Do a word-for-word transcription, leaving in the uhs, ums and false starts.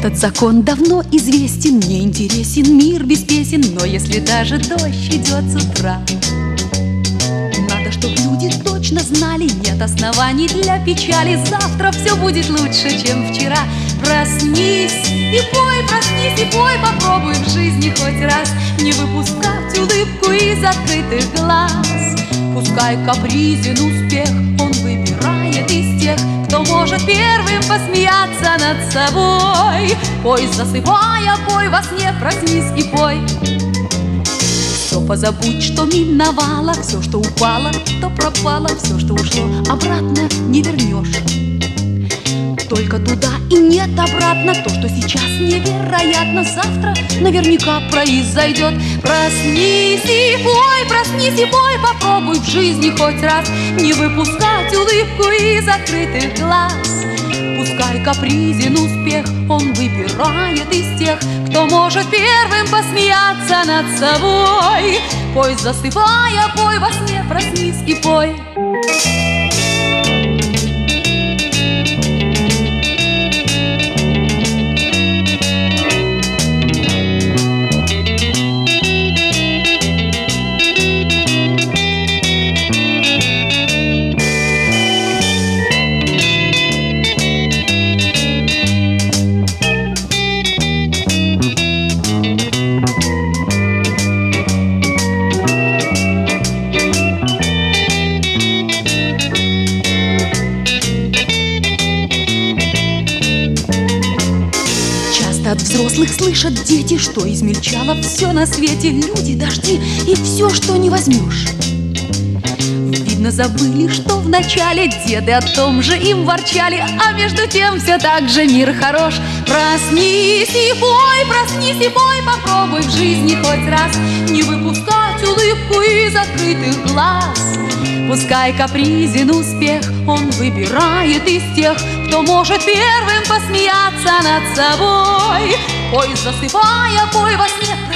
Этот закон давно известен, мне интересен мир без песен. Но если даже дождь идет с утра, надо, чтоб люди точно знали, нет оснований для печали. Завтра все будет лучше, чем вчера. Проснись и пой, проснись и пой, попробуй в жизни хоть раз не выпускать улыбку из открытых глаз. Пускай капризен успех, он выбирает из тех, кто может первым посмеяться над собой. Пой, засыпая, пой во сне, проснись и пой. Все позабудь, что миновало, все, что упало, то пропало, все, что ушло, обратно не вернешь. Только туда и нет обратно. То, что сейчас невероятно, завтра наверняка произойдет. Проснись и пой, проснись и пой, попробуй в жизни хоть раз не выпускать улыбку из закрытых глаз. Пускай капризен успех, он выбирает из тех, кто может первым посмеяться над собой. Пой, засыпая, пой во сне, проснись и пой. От взрослых слышат дети, что измельчало все на свете. Люди, дожди и все, что не возьмешь. Видно, забыли, что вначале деды о том же им ворчали, а между тем все так же мир хорош. Проснись и пой, проснись и пой, попробуй в жизни хоть раз не выпускать улыбку из открытых глаз. Пускай капризен успех, он выбирает из тех, кто может первым посмеяться над собой. Пой, засыпая, пой во сне,